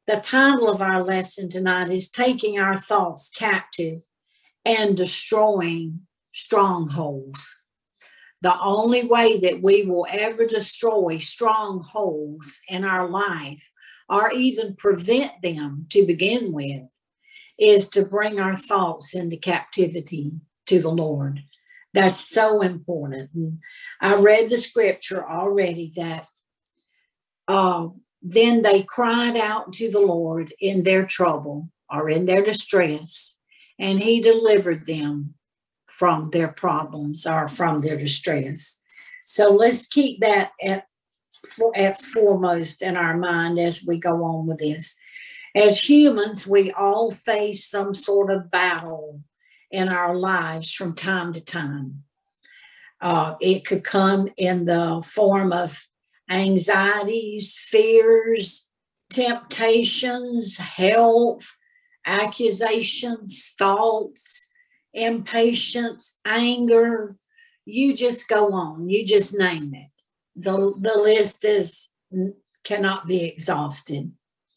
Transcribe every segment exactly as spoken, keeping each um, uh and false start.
The title of our lesson tonight is Taking Our Thoughts Captive and Destroying Strongholds. The only way that we will ever destroy strongholds in our life, or even prevent them to begin with, is to bring our thoughts into captivity to the Lord. That's so important. And I read the scripture already that uh, then they cried out to the Lord in their trouble or in their distress, and he delivered them from their problems or from their distress. So let's keep that at, for, at foremost in our mind as we go on with this. As humans, we all face some sort of battle in our lives from time to time. Uh, it could come in the form of anxieties, fears, temptations, health, accusations, thoughts, impatience, anger. You just go on. You just name it. The, the list is cannot be exhausted.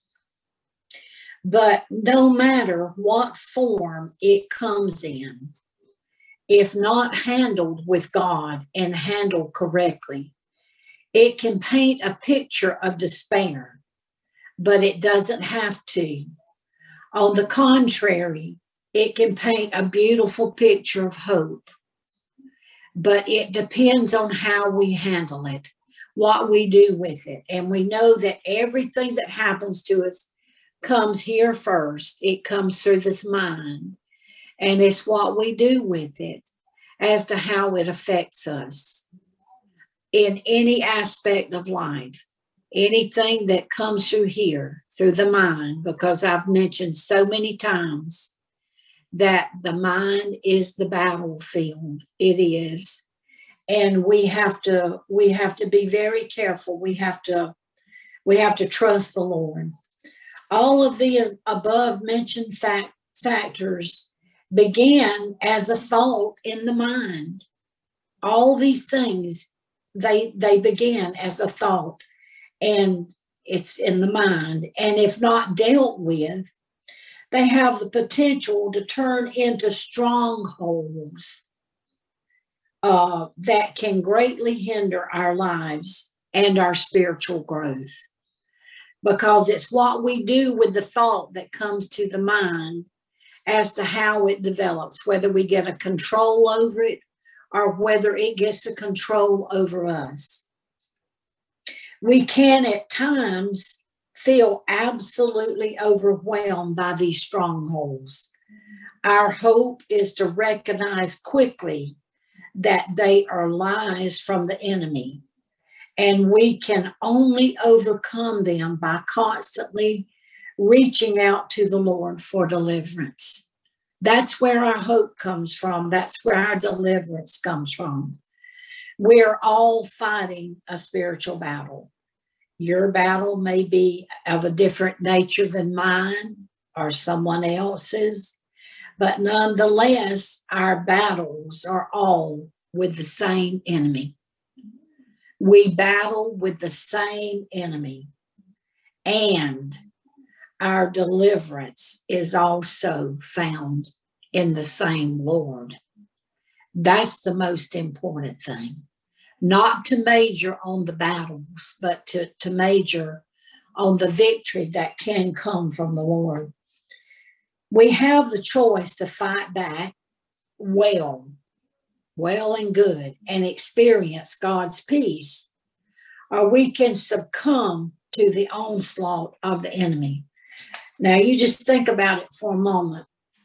But no matter what form it comes in, if not handled with God and handled correctly, it can paint a picture of despair, but it doesn't have to. On the contrary, it can paint a beautiful picture of hope, but it depends on how we handle it, what we do with it. And we know that everything that happens to us comes here first. It comes through this mind, and it's what we do with it as to how it affects us in any aspect of life. Anything that comes through here, through the mind, because I've mentioned so many times that the mind is the battlefield. It is. And we have to, we have to be very careful. We have to, we have to trust the Lord. All of the above mentioned fact, factors began as a thought in the mind. All these things, they, they began as a thought, and it's in the mind. And if not dealt with, they have the potential to turn into strongholds uh, that can greatly hinder our lives and our spiritual growth. Because it's what we do with the thought that comes to the mind as to how it develops, whether we get a control over it or whether it gets a control over us. We can at times feel absolutely overwhelmed by these strongholds. Our hope is to recognize quickly that they are lies from the enemy. And we can only overcome them by constantly reaching out to the Lord for deliverance. That's where our hope comes from. That's where our deliverance comes from. We're all fighting a spiritual battle. Your battle may be of a different nature than mine or someone else's, but nonetheless, our battles are all with the same enemy. We battle with the same enemy, and our deliverance is also found in the same Lord. That's the most important thing. Not to major on the battles, but to, to major on the victory that can come from the Lord. We have the choice to fight back well. well and good, and experience God's peace, or we can succumb to the onslaught of the enemy. Now, you just think about it for a moment.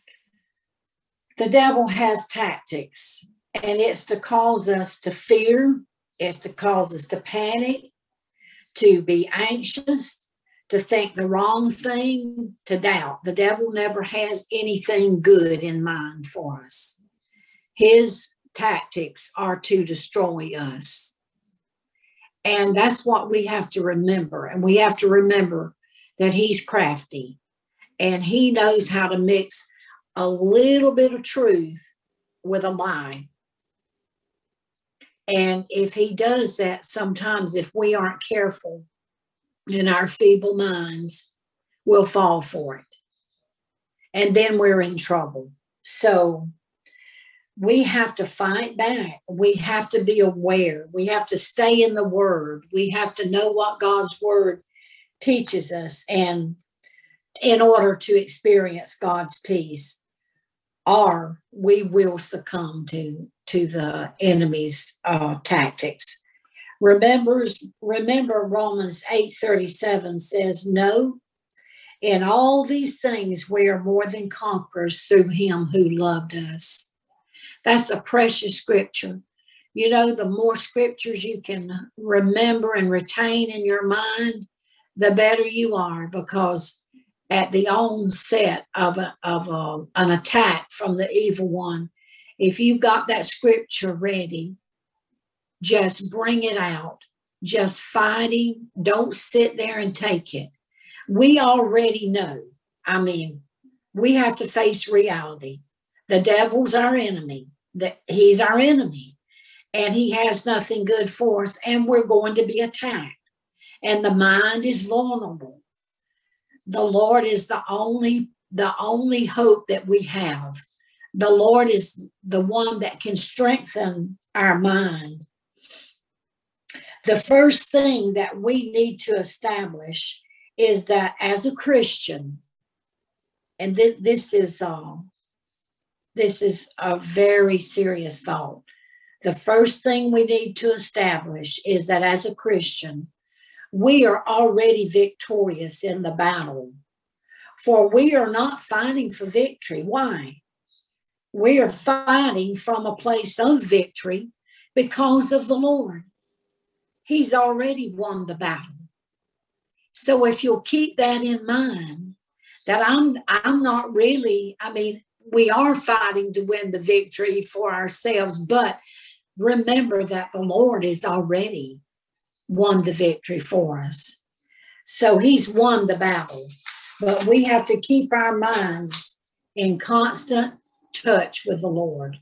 The devil has tactics, and it's to cause us to fear, it's to cause us to panic, to be anxious, to think the wrong thing, to doubt. The devil never has anything good in mind for us. His tactics are to destroy us. And that's what we have to remember. And we have to remember that he's crafty, and he knows how to mix a little bit of truth with a lie. And if he does that, sometimes if we aren't careful in our feeble minds, will fall for it. And then we're in trouble. So we have to fight back. We have to be aware. We have to stay in the Word. We have to know what God's Word teaches us, and in order to experience God's peace, or we will succumb to, to the enemy's uh, tactics. Remembers, remember Romans eight thirty-seven says, no, in all these things we are more than conquerors through him who loved us. That's a precious scripture. You know, the more scriptures you can remember and retain in your mind, the better you are, because at the onset of, a, of a, an attack from the evil one, if you've got that scripture ready, just bring it out. Just fighting. Don't sit there and take it. We already know. I mean, we have to face reality. The devil's our enemy. That he's our enemy. And he has nothing good for us. And we're going to be attacked. And the mind is vulnerable. The Lord is the only, the only hope that we have. The Lord is the one that can strengthen our mind. The first thing that we need to establish is that as a Christian, and th- this is uh, this is a very serious thought. The first thing we need to establish is that as a Christian, we are already victorious in the battle. For we are not fighting for victory. Why? We are fighting from a place of victory because of the Lord. He's already won the battle. So if you'll keep that in mind, that I'm I'm not really, I mean, we are fighting to win the victory for ourselves, but remember that the Lord is already won the victory for us. So he's won the battle, but we have to keep our minds in constant touch with the Lord.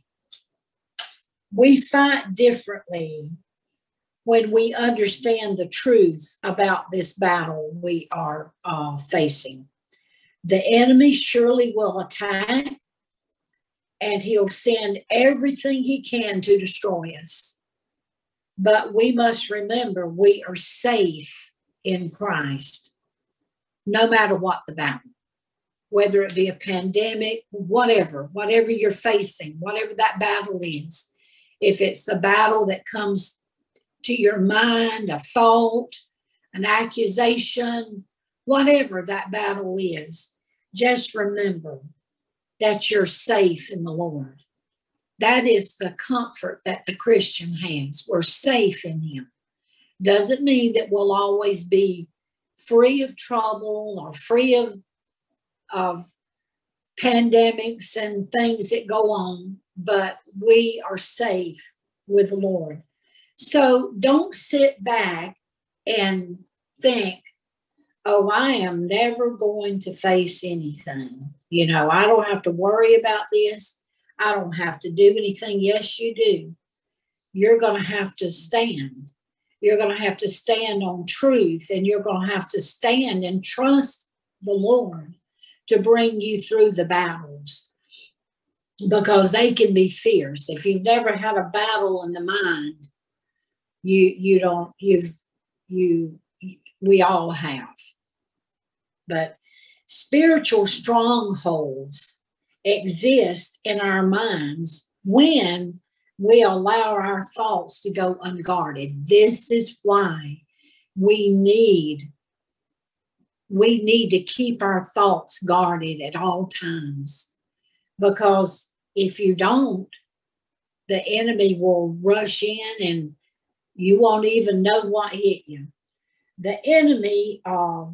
We fight differently when we understand the truth about this battle we are uh, facing. The enemy surely will attack, and he'll send everything he can to destroy us. But we must remember we are safe in Christ, no matter what the battle, whether it be a pandemic, whatever, whatever you're facing, whatever that battle is. If it's the battle that comes to your mind, a thought, an accusation, whatever that battle is, just remember that you're safe in the Lord. That is the comfort that the Christian has. We're safe in him. Doesn't mean that we'll always be free of trouble or free of, of pandemics and things that go on, but we are safe with the Lord. So don't sit back and think, oh, I am never going to face anything. You know, I don't have to worry about this. I don't have to do anything. Yes, you do. You're going to have to stand. You're going to have to stand on truth, and you're going to have to stand and trust the Lord to bring you through the battles, because they can be fierce. If you've never had a battle in the mind, you you don't you've you we all have. But spiritual strongholds exist in our minds when we allow our thoughts to go unguarded. This is why we need we need to keep our thoughts guarded at all times, because if you don't, the enemy will rush in and you won't even know what hit you. The enemy uh,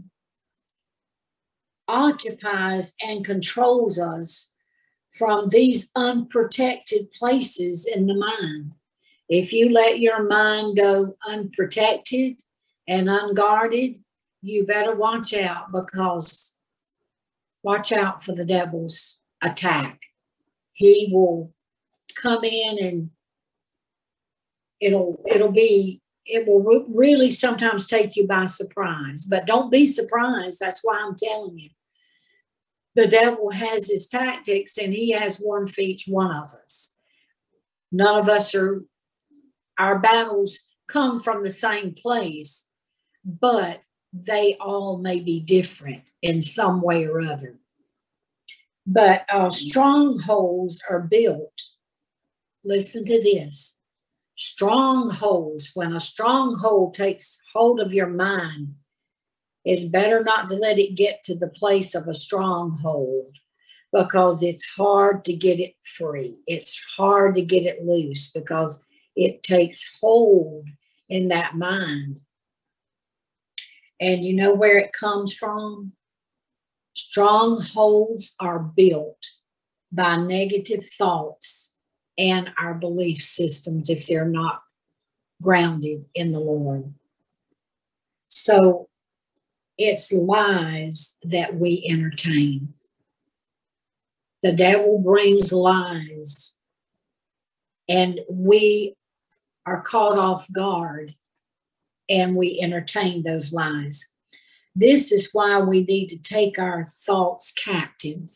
occupies and controls us from these unprotected places in the mind. If you let your mind go unprotected and unguarded, you better watch out, because watch out for the devil's attack. He will come in and it'll it'll be it will re- really sometimes take you by surprise. But don't be surprised. That's why I'm telling you. The devil has his tactics, and he has one for each one of us. None of us are, our battles come from the same place, but they all may be different in some way or other. But uh, strongholds are built. Listen to this. Strongholds, when a stronghold takes hold of your mind, it's better not to let it get to the place of a stronghold, because it's hard to get it free. It's hard to get it loose because it takes hold in that mind. And you know where it comes from? Strongholds are built by negative thoughts and our belief systems if they're not grounded in the Lord. So it's lies that we entertain. The devil brings lies, and we are caught off guard, and we entertain those lies. This is why we need to take our thoughts captive,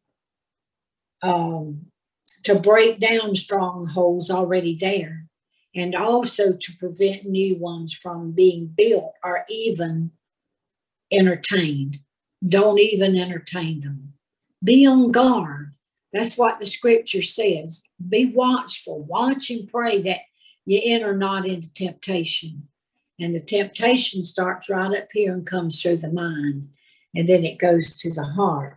um, to break down strongholds already there, and also to prevent new ones from being built or even entertained. Don't even entertain them. Be on guard. That's what the scripture says. Be watchful. Watch and pray that you enter not into temptation. And the temptation starts right up here and comes through the mind, and then it goes to the heart.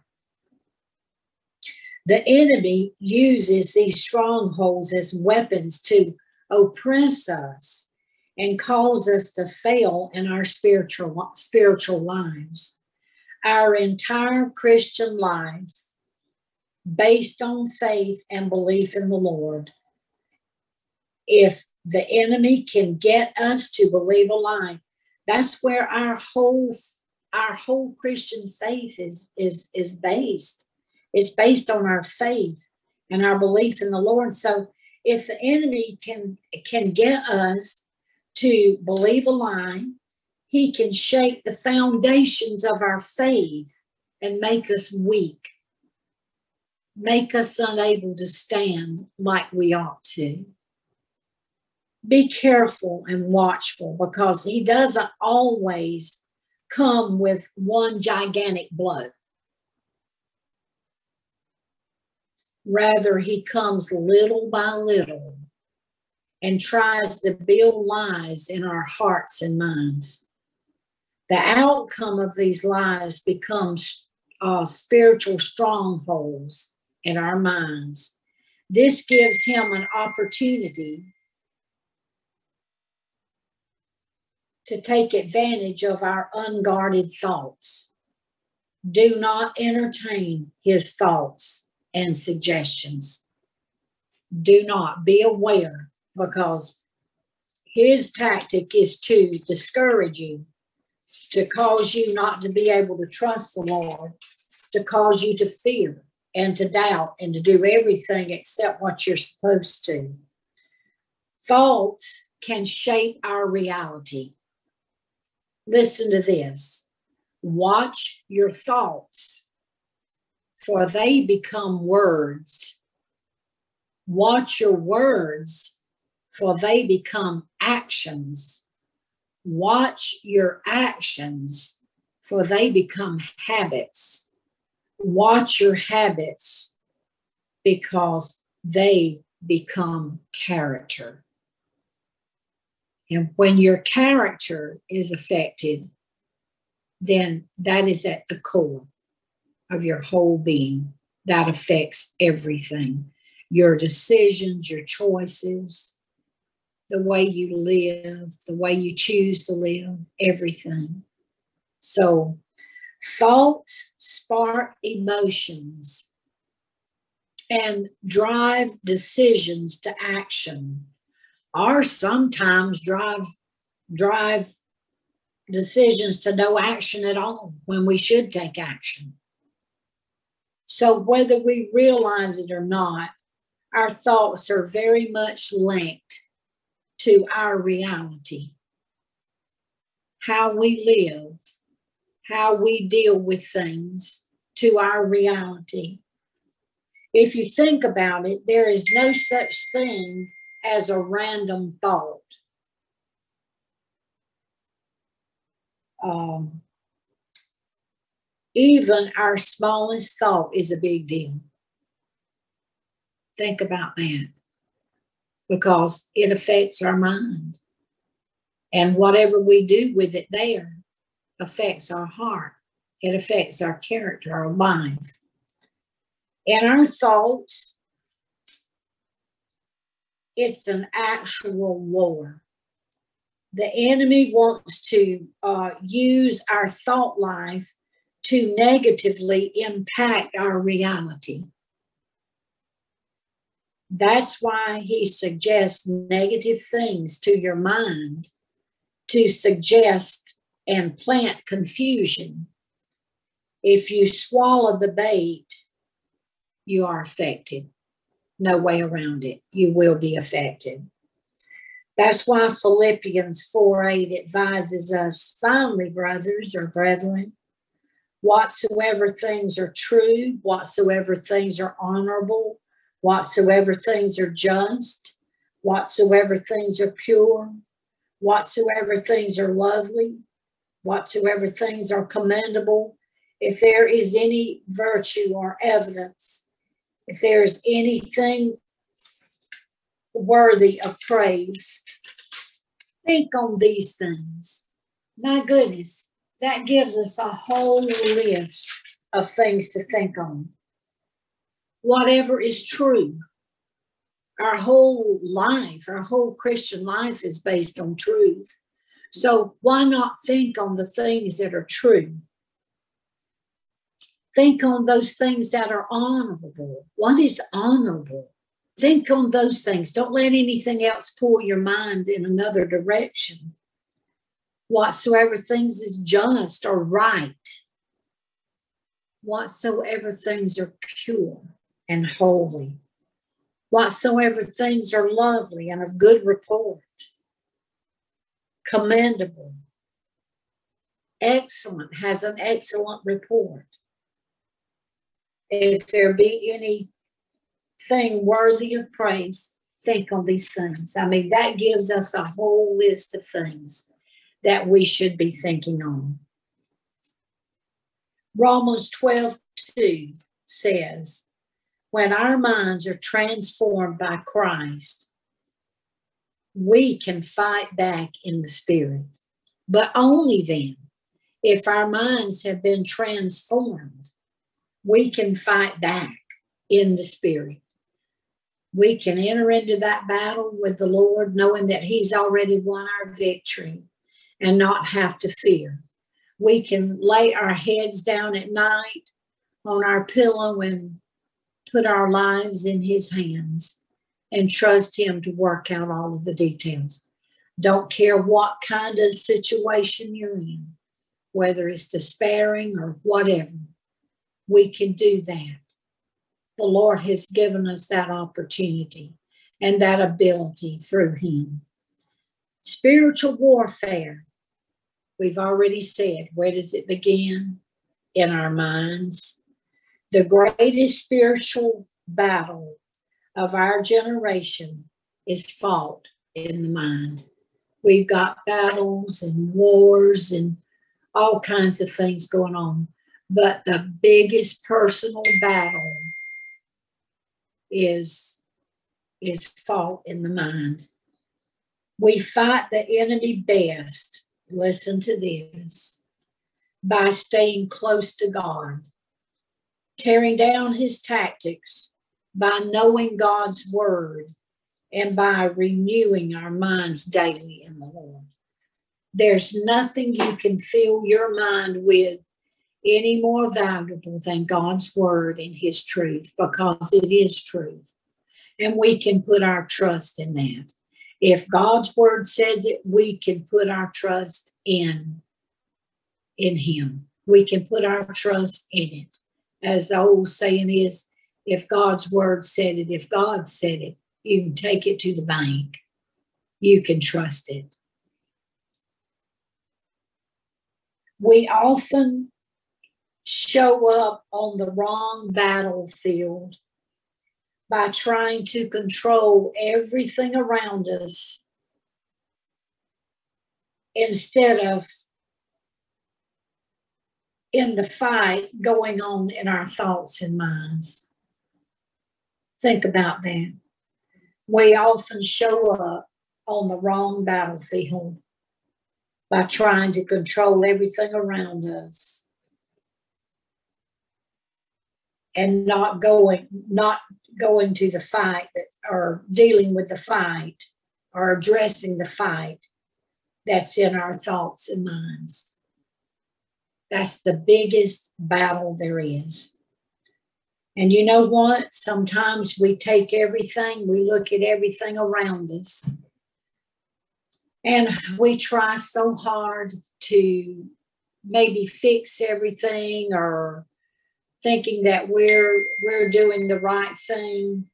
The enemy uses these strongholds as weapons to oppress us and cause us to fail in our spiritual, spiritual lives. Our entire Christian life, based on faith and belief in the Lord, if the enemy can get us to believe a lie, that's where our whole our whole Christian faith is is is based. It's based on our faith and our belief in the Lord. So if the enemy can can get us to believe a lie, he can shake the foundations of our faith and make us weak, make us unable to stand like we ought to. Be careful and watchful, because he doesn't always come with one gigantic blow. Rather, he comes little by little and tries to build lies in our hearts and minds. The outcome of these lies becomes uh, spiritual strongholds in our minds. This gives him an opportunity to take advantage of our unguarded thoughts. Do not entertain his thoughts and suggestions. Do not. Be aware, because his tactic is to discourage you, to cause you not to be able to trust the Lord, to cause you to fear and to doubt and to do everything except what you're supposed to. Thoughts can shape our reality. Listen to this. Watch your thoughts, for they become words. Watch your words, for they become actions. Watch your actions, for they become habits. Watch your habits, because they become character. And when your character is affected, then that is at the core of your whole being. That affects everything. Your decisions, your choices, the way you live, the way you choose to live, everything. So thoughts spark emotions and drive decisions to action, or sometimes drive drive decisions to no action at all when we should take action. So whether we realize it or not, our thoughts are very much linked to our reality. how we live, how we deal with things, to our reality. If you think about it, there is no such thing as a random thought. Um, even our smallest thought is a big deal. Think about that, because it affects our mind. And whatever we do with it there affects our heart. It affects our character, our life. And our thoughts, it's an actual war. The enemy wants to uh, use our thought life to negatively impact our reality. That's why he suggests negative things to your mind, to suggest and plant confusion. If you swallow the bait, you are affected. No way around it. You will be affected. That's why Philippians four eight advises us, finally, brothers or brethren, whatsoever things are true, whatsoever things are honorable, whatsoever things are just, whatsoever things are pure, whatsoever things are lovely, whatsoever things are commendable, if there is any virtue or evidence, if there's anything worthy of praise, think on these things. My goodness, that gives us a whole list of things to think on. Whatever is true. Our whole life, our whole Christian life is based on truth. So why not think on the things that are true? Think on those things that are honorable. What is honorable? Think on those things. Don't let anything else pull your mind in another direction. Whatsoever things is just or right. Whatsoever things are pure and holy. Whatsoever things are lovely and of good report. Commendable. Excellent, has an excellent report. If there be anything worthy of praise, think on these things. I mean, that gives us a whole list of things that we should be thinking on. Romans twelve two says, when our minds are transformed by Christ, we can fight back in the spirit. But only then, if our minds have been transformed, we can fight back in the spirit. We can enter into that battle with the Lord knowing that he's already won our victory and not have to fear. We can lay our heads down at night on our pillow and put our lives in his hands and trust him to work out all of the details. Don't care what kind of situation you're in, whether it's despairing or whatever. We can do that. The Lord has given us that opportunity and that ability through him. Spiritual warfare, we've already said, where does it begin? In our minds. The greatest spiritual battle of our generation is fought in the mind. We've got battles and wars and all kinds of things going on. But the biggest personal battle is, is fought in the mind. We fight the enemy best, listen to this, by staying close to God, tearing down his tactics by knowing God's word and by renewing our minds daily in the Lord. There's nothing you can fill your mind with any more valuable than God's word and his truth, because it is truth. And we can put our trust in that. If God's word says it, we can put our trust in, in him. We can put our trust in it. As the old saying is, if God's word said it, if God said it, you can take it to the bank. You can trust it. We often show up on the wrong battlefield by trying to control everything around us instead of in the fight going on in our thoughts and minds. Think about that. We often show up on the wrong battlefield by trying to control everything around us and not going, not going to the fight that, or dealing with the fight or addressing the fight that's in our thoughts and minds. That's the biggest battle there is. And you know what? Sometimes we take everything, we look at everything around us, and we try so hard to maybe fix everything, or thinking that we're we're doing the right thing.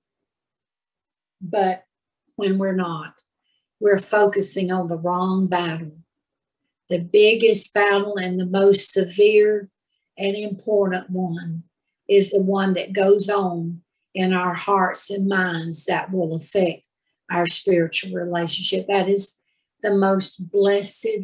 But when we're not, we're focusing on the wrong battle. The biggest battle and the most severe and important one is the one that goes on in our hearts and minds that will affect our spiritual relationship. That is the most blessed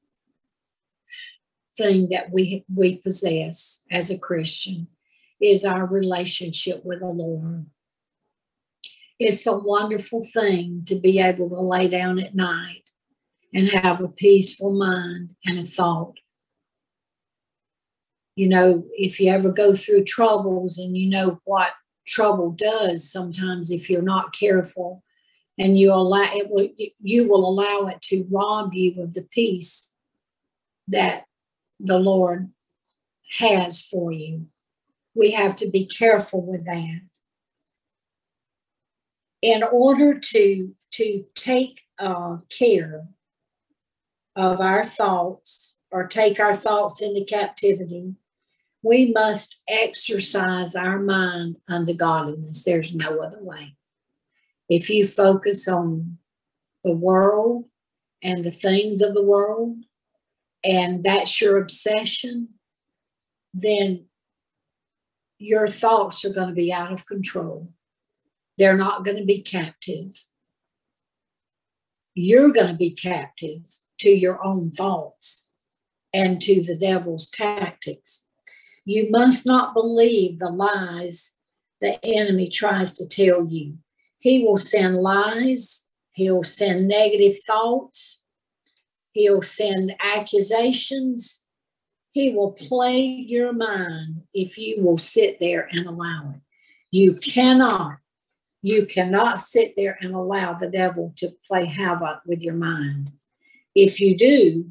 thing that we we possess as a Christian, is our relationship with the Lord. It's a wonderful thing to be able to lay down at night and have a peaceful mind and a thought. You know, if you ever go through troubles, and you know what trouble does sometimes if you're not careful, and you allow it will, you will allow it to rob you of the peace that the Lord has for you. We have to be careful with that. In order to, to take uh, care of our thoughts, or take our thoughts into captivity, we must exercise our mind unto godliness. There's no other way. If you focus on the world and the things of the world, and that's your obsession, then your thoughts are going to be out of control. They're not going to be captive. You're going to be captive to your own thoughts and to the devil's tactics. You must not believe the lies the enemy tries to tell you. He will send lies. He'll send negative thoughts. He'll send accusations. He will plague your mind if you will sit there and allow it. You cannot, you cannot sit there and allow the devil to play havoc with your mind. If you do,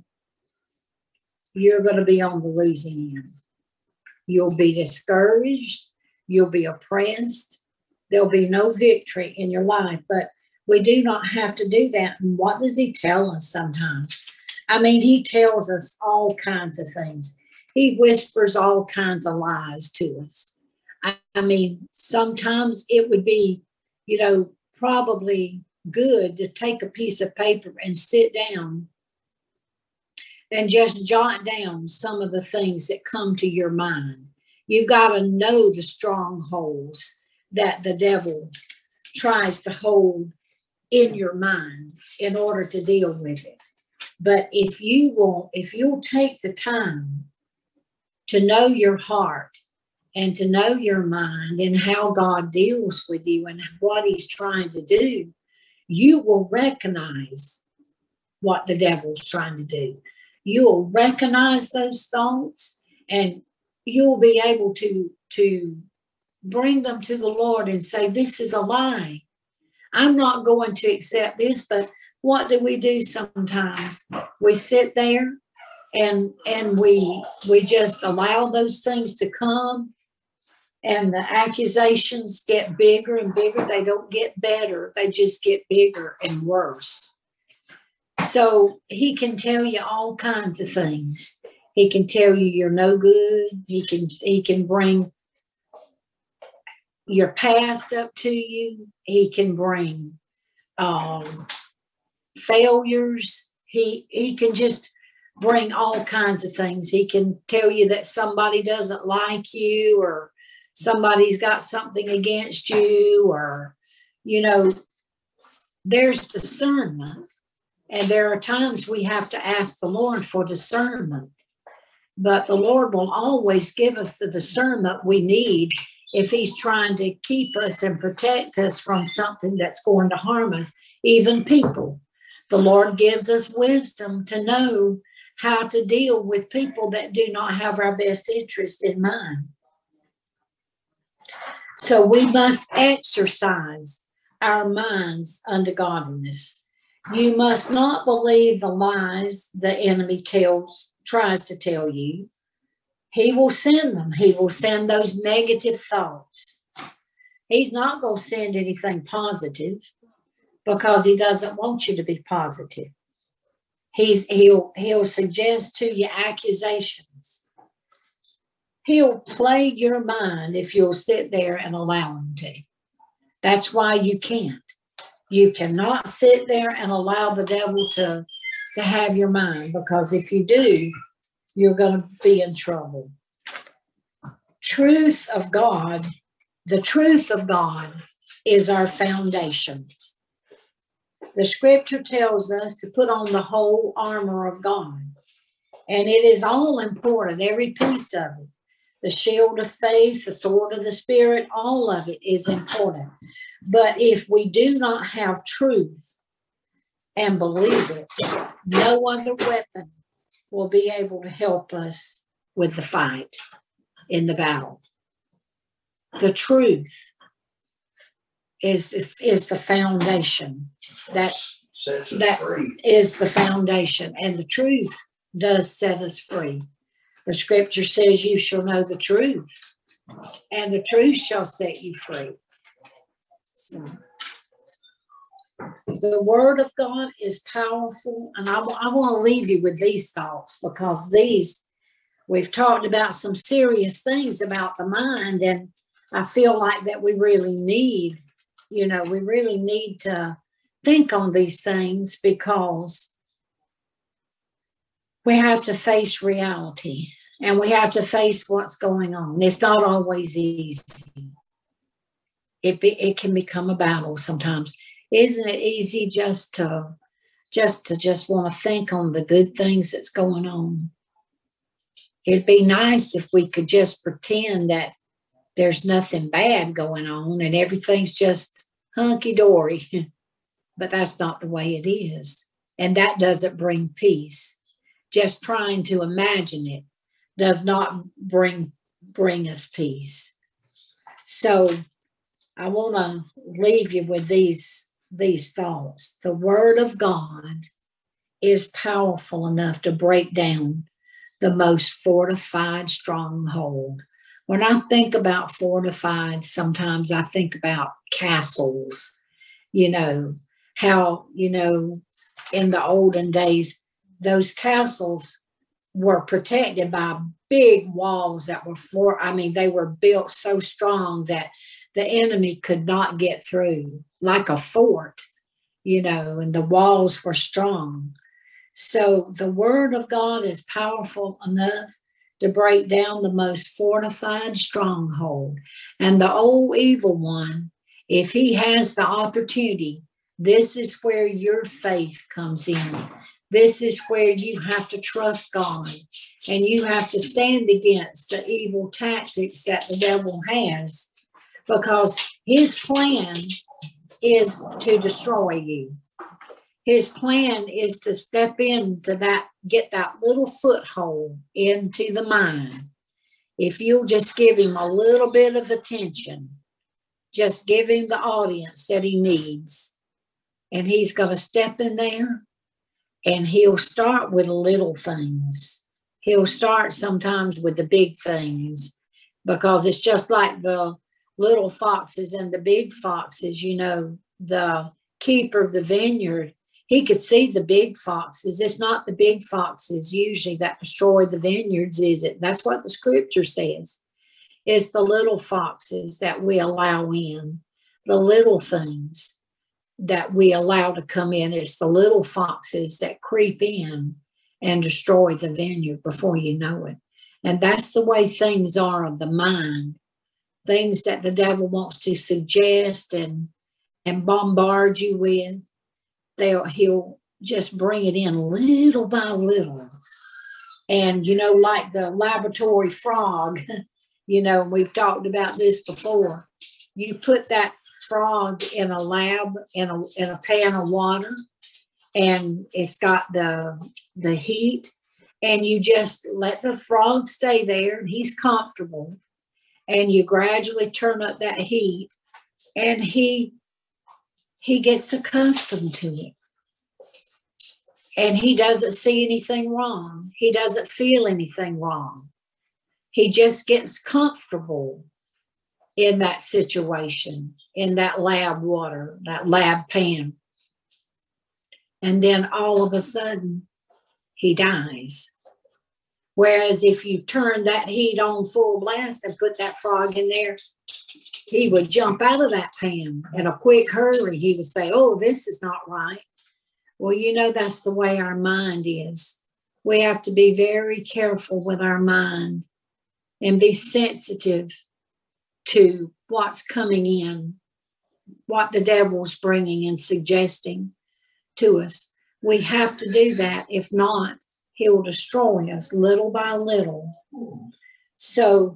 you're going to be on the losing end. You'll be discouraged. You'll be oppressed. There'll be no victory in your life. But we do not have to do that. And what does he tell us sometimes? I mean, he tells us all kinds of things. He whispers all kinds of lies to us. I, I mean, sometimes it would be, you know, probably good to take a piece of paper and sit down and just jot down some of the things that come to your mind. You've got to know the strongholds that the devil tries to hold in your mind in order to deal with it. But if you will, if you'll take the time to know your heart and to know your mind and how God deals with you and what he's trying to do, you will recognize what the devil's trying to do. You'll recognize those thoughts, and you'll be able to, to bring them to the Lord and say, this is a lie. I'm not going to accept this. But what do we do sometimes? We sit there and and we we just allow those things to come, and the accusations get bigger and bigger. They don't get better. They just get bigger and worse. So he can tell you all kinds of things. He can tell you you're no good. He can he can bring your past up to you. He can bring um, failures. He he can just bring all kinds of things. He can tell you that somebody doesn't like you, or somebody's got something against you, or, you know, there's discernment. And there are times we have to ask the Lord for discernment. But the Lord will always give us the discernment we need if he's trying to keep us and protect us from something that's going to harm us, even people. The Lord gives us wisdom to know how to deal with people that do not have our best interest in mind. So we must exercise our minds unto godliness. You must not believe the lies the enemy tells, tries to tell you. He will send them. He will send those negative thoughts. He's not going to send anything positive because he doesn't want you to be positive. He's, he'll, he'll suggest to you accusations. He'll play your mind if you'll sit there and allow him to. That's why you can't. You cannot sit there and allow the devil to, to have your mind, because if you do, you're going to be in trouble. Truth of God, the truth of God is our foundation. The scripture tells us to put on the whole armor of God. And it is all important, every piece of it. The shield of faith, the sword of the Spirit, all of it is important. But if we do not have truth and believe it, no other weapon will be able to help us with the fight in the battle. The truth is, is, is the foundation. That, that is the foundation. And the truth does set us free. The scripture says you shall know the truth, and the truth shall set you free. So, the word of God is powerful, and I, I want to leave you with these thoughts, because these, we've talked about some serious things about the mind, and I feel like that we really need, you know, we really need to think on these things, because we have to face reality, and we have to face what's going on. It's not always easy. It be, it can become a battle sometimes. Isn't it easy just to just to just want to think on the good things that's going on? It'd be nice if we could just pretend that there's nothing bad going on and everything's just hunky-dory. But that's not the way it is. And that doesn't bring peace. Just trying to imagine it does not bring bring us peace. So I want to leave you with these, these thoughts. The word of God is powerful enough to break down the most fortified stronghold. When I think about fortified, sometimes I think about castles, you know, how, you know, in the olden days, those castles were protected by big walls that were for, I mean, they were built so strong that the enemy could not get through, like a fort, you know, and the walls were strong. So the word of God is powerful enough to break down the most fortified stronghold. And the old evil one, if he has the opportunity, this is where your faith comes in. This is where you have to trust God, and you have to stand against the evil tactics that the devil has, because his plan is to destroy you. His plan is to step into that, get that little foothold into the mind. If you'll just give him a little bit of attention, just give him the audience that he needs, and he's going to step in there. And he'll start with little things. He'll start sometimes with the big things, because it's just like the little foxes and the big foxes. You know, the keeper of the vineyard, he could see the big foxes. It's not the big foxes usually that destroy the vineyards, is it? That's what the scripture says. It's the little foxes that we allow in, the little things that we allow to come in. It's the little foxes that creep in and destroy the vineyard before you know it. And that's the way things are of the mind. Things that the devil wants to suggest and, and bombard you with, they'll, he'll just bring it in little by little. And, you know, like the laboratory frog, you know, we've talked about this before. You put that frog in a lab, in a, in a pan of water, and it's got the, the heat, and you just let the frog stay there, and he's comfortable. And you gradually turn up that heat, and he he gets accustomed to it. And he doesn't see anything wrong. He doesn't feel anything wrong. He just gets comfortable in that situation, in that lab water, that lab pan. And then all of a sudden, he dies. Whereas if you turn that heat on full blast and put that frog in there, he would jump out of that pan in a quick hurry. He would say, oh, this is not right. Well, you know, that's the way our mind is. We have to be very careful with our mind and be sensitive to what's coming in, what the devil's bringing and suggesting to us. We have to do that. If not, he will destroy us little by little. So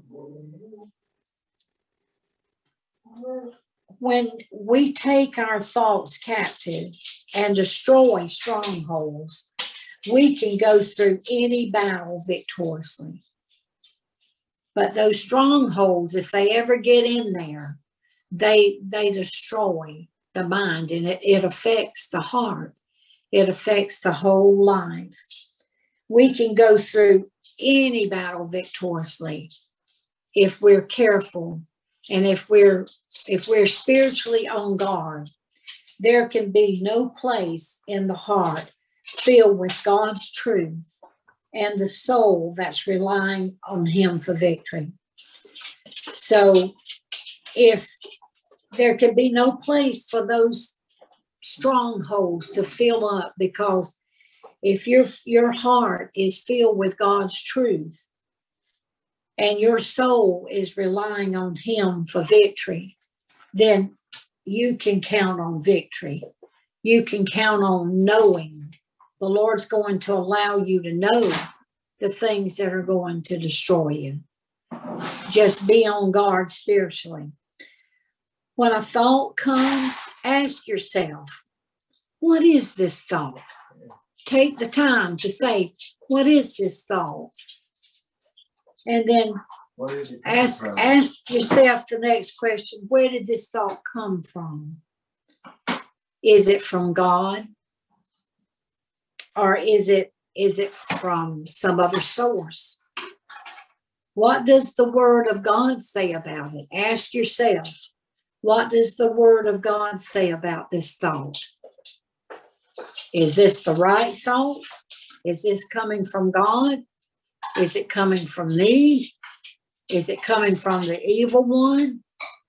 when we take our thoughts captive and destroy strongholds, we can go through any battle victoriously. But those strongholds, if they ever get in there, they they destroy the mind, and it, it affects the heart. It affects the whole life. We can go through any battle victoriously if we're careful, and if we're if we're spiritually on guard. There can be no place in the heart filled with God's truth and the soul that's relying on him for victory. So if there can be no place for those strongholds to fill up, because if your your heart is filled with God's truth and your soul is relying on him for victory, then you can count on victory. You can count on knowing the Lord's going to allow you to know the things that are going to destroy you. Just be on guard spiritually. When a thought comes, ask yourself, what is this thought? Take the time to say, what is this thought? And then ask, ask yourself the next question, where did this thought come from? Is it from God? Or is it, is it from some other source? What does the Word of God say about it? Ask yourself, what does the Word of God say about this thought? Is this the right thought? Is this coming from God? Is it coming from me? Is it coming from the evil one?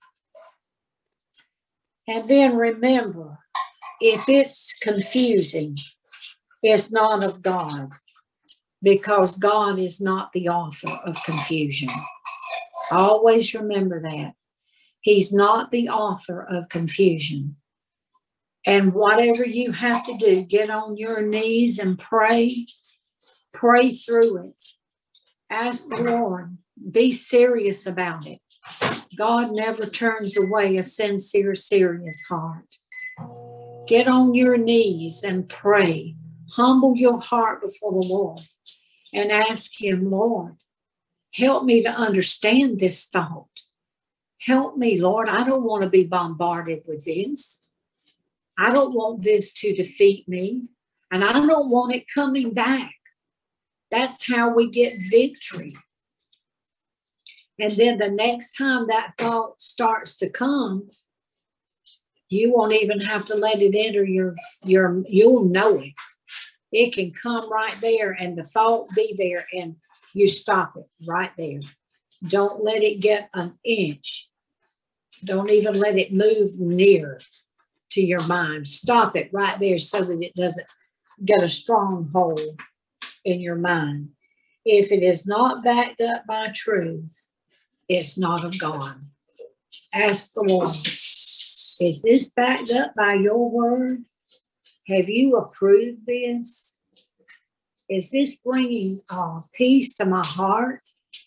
And then remember, if it's confusing, it's not of God, because God is not the author of confusion. Always remember that. He's not the author of confusion. And whatever you have to do, get on your knees and pray. Pray through it. Ask the Lord. Be serious about it. God never turns away a sincere, serious heart. Get on your knees and pray. Humble your heart before the Lord and ask him, Lord, help me to understand this thought. Help me, Lord. I don't want to be bombarded with this. I don't want this to defeat me, and I don't want it coming back. That's how we get victory. And then the next time that thought starts to come, you won't even have to let it enter your, your, you'll know it. It can come right there and the thought be there and you stop it right there. Don't let it get an inch. Don't even let it move near to your mind. Stop it right there so that it doesn't get a stronghold in your mind. If it is not backed up by truth, it's not of God. Ask the Lord, is this backed up by your word? Have you approved this? Is this bringing uh, peace to my heart?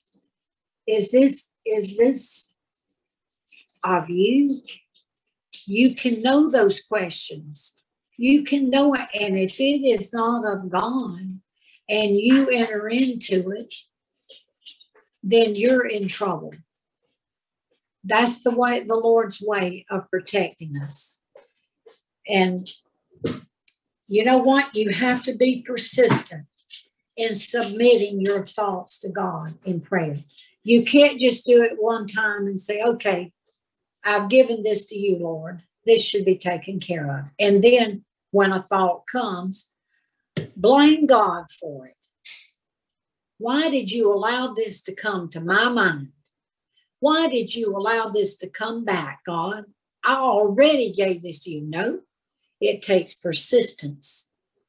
Is this, is this of you? You can know those questions. You can know it. And if it is not of God and you enter into it, then you're in trouble. That's the way, the Lord's way of protecting us. And you know what? You have to be persistent in submitting your thoughts to God in prayer. You can't just do it one time and say, okay, I've given this to you, Lord. This should be taken care of. And then when a thought comes, blame God for it. Why did you allow this to come to my mind? Why did you allow this to come back, God? I already gave this to you. No, it takes persistence.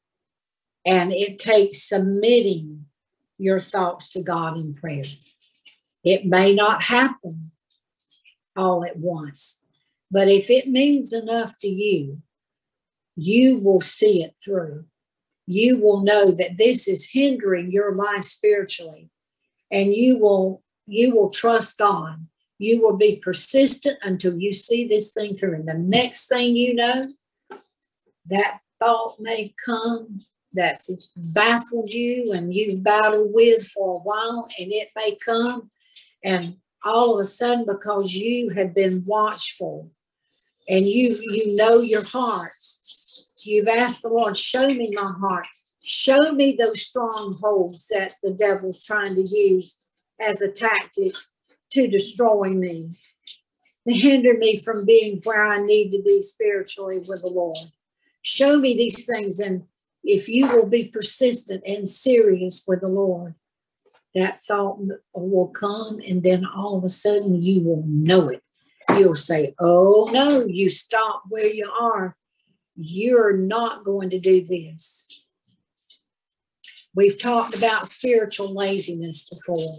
And it takes submitting your thoughts to God in prayer. It may not happen all at once, but if it means enough to you, you will see it through. You will know that this is hindering your life spiritually, and you will you will trust God. You will be persistent until you see this thing through. And the next thing you know, that thought may come that's baffled you and you've battled with for a while, and it may come, and all of a sudden, because you have been watchful and you you know your heart, you've asked the Lord, show me my heart. Show me those strongholds that the devil's trying to use as a tactic to destroy me, to hinder me from being where I need to be spiritually with the Lord. Show me these things, and if you will be persistent and serious with the Lord, that thought will come, and then all of a sudden you will know it. You'll say, oh no, you stop where you are. You're not going to do this. We've talked about spiritual laziness before.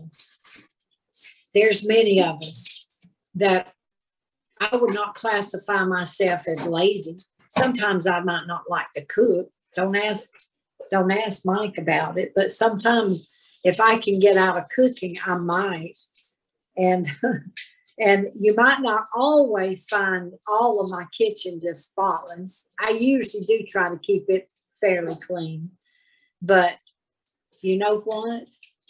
There's many of us that I would not classify myself as lazy. Sometimes I might not like to cook. Don't ask, don't ask Mike about it. But sometimes if I can get out of cooking, I might. And and you might not always find all of my kitchen just spotless. I usually do try to keep it fairly clean. But you know what?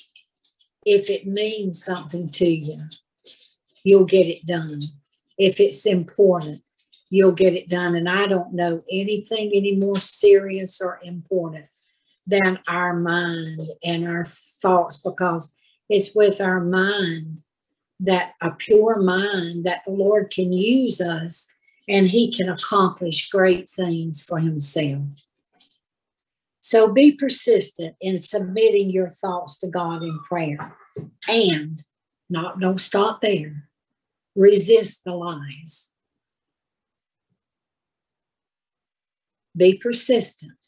If it means something to you, you'll get it done. If it's important, you'll get it done. And I don't know anything any more serious or important than our mind and our thoughts, because it's with our mind, that a pure mind, that the Lord can use us and he can accomplish great things for himself. So be persistent in submitting your thoughts to God in prayer, and not don't stop there. Resist the lies. Be persistent,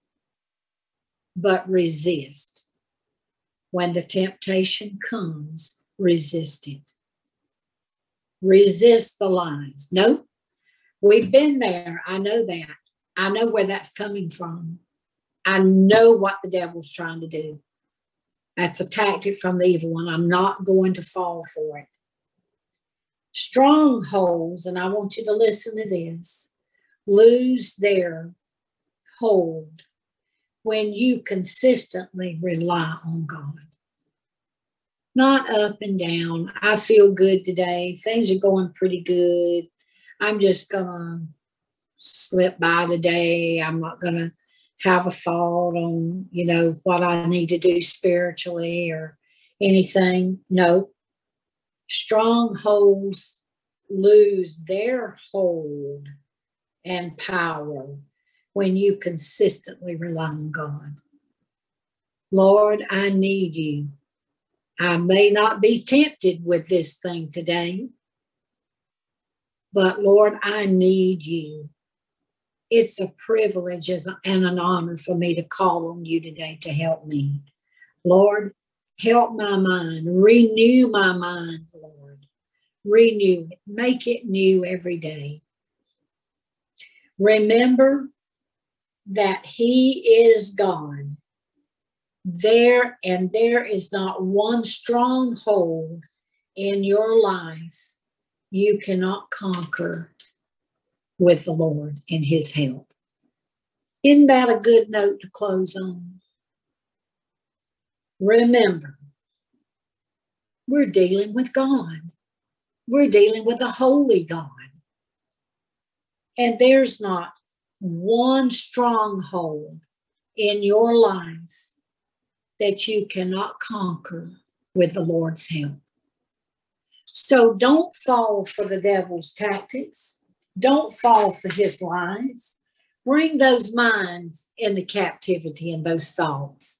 but resist. When the temptation comes, resist it. Resist the lies. Nope. We've been there. I know that. I know where that's coming from. I know what the devil's trying to do. That's a tactic from the evil one. I'm not going to fall for it. Strongholds, and I want you to listen to this, lose their hold when you consistently rely on God. Not up and down. I feel good today. Things are going pretty good. I'm just going to slip by the day. I'm not going to have a thought on, you know, what I need to do spiritually or anything. No. Strongholds lose their hold and power when you consistently rely on God. Lord, I need you. I may not be tempted with this thing today, but Lord, I need you. It's a privilege and an honor for me to call on you today to help me. Lord, help my mind. Renew my mind, Lord. Renew it. Make it new every day. Remember that He is God. There and there is not one stronghold in your life you cannot conquer with the Lord and His help. Isn't that a good note to close on? Remember, we're dealing with God. We're dealing with a holy God. And there's not one stronghold in your life that you cannot conquer with the Lord's help. So don't fall for the devil's tactics. Don't fall for his lies. Bring those minds into captivity and those thoughts